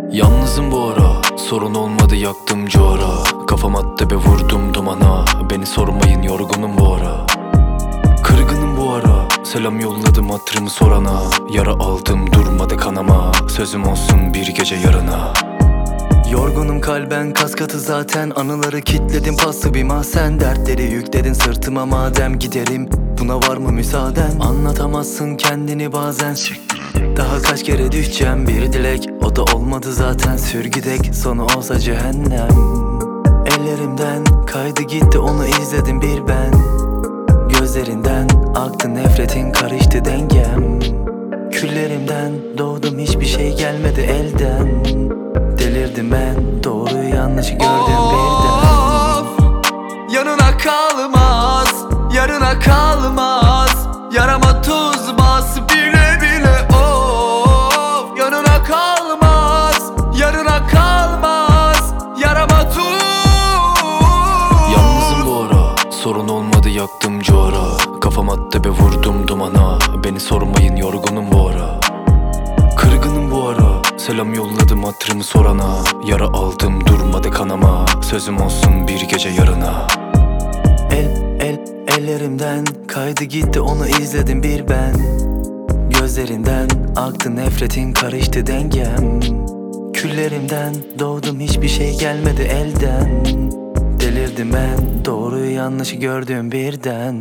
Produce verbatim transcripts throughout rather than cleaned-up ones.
Yalnızım bu ara, sorun olmadı yaktım cora. Kafam attı be vurdum dumana. Beni sormayın yorgunum bu ara. Kırgınım bu ara, selam yolladım hatırımı sorana. Yara aldım durmadı kanama. Sözüm olsun bir gece yarına. Yorgunum kalben kas katı zaten. Anıları kitledim paslı bir mahzen. Dertleri yükledin sırtıma madem giderim. Buna var mı müsaaden? Anlatamazsın kendini bazen. Daha kaç kere düşeceğim bir dilek. O da olmadı zaten sür gidek. Sonu olsa cehennem. Ellerimden kaydı gitti onu izledim bir ben. Gözlerinden aktı nefretin karıştı dengem. Küllerimden doğdum hiçbir şey gelmedi elden. Delirdim ben doğruyu yanlışı gördüm birden. Yanına kalmaz, yarına kalmaz. Yarama tuz bas bile bile of. Yanına kalmaz, yarına kalmaz. Yarama tuz. Yalnızım bu ara, sorun olmadı yaktım cora. Kafam attı be vurdum dumana. Beni sormayın yorgunum bu ara. Kırgınım bu ara, selam yolladım hatırımı sorana. Yara aldım durmadı kanama. Sözüm olsun bir gece yarına. El, el, ellerimden kaydı gitti onu izledim bir ben. Gözlerinden aktı nefretin karıştı dengem. Küllerimden doğdum hiçbir şey gelmedi elden. Delirdim ben doğruyu yanlışı gördüm birden.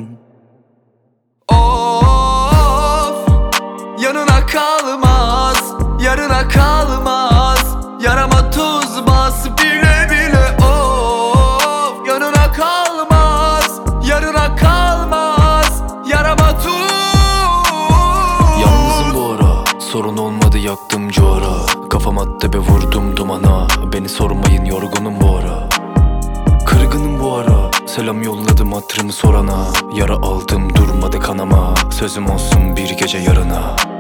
Of, yanına kalmaz, yarına kalmaz. Yarama tuz bas bile bile of. Yanına kalmaz, yarına kalmaz. Yarama tuz. Yalnızım bu ara, sorun olmadı yaktım cora. Kafam attı be vurdum dumana. Beni sormayın yorgunum bu ara. Kırgınım bu ara, selam yolladım hatırımı sorana. Yara aldım durmadı kanama. Sözüm olsun bir gece yarına.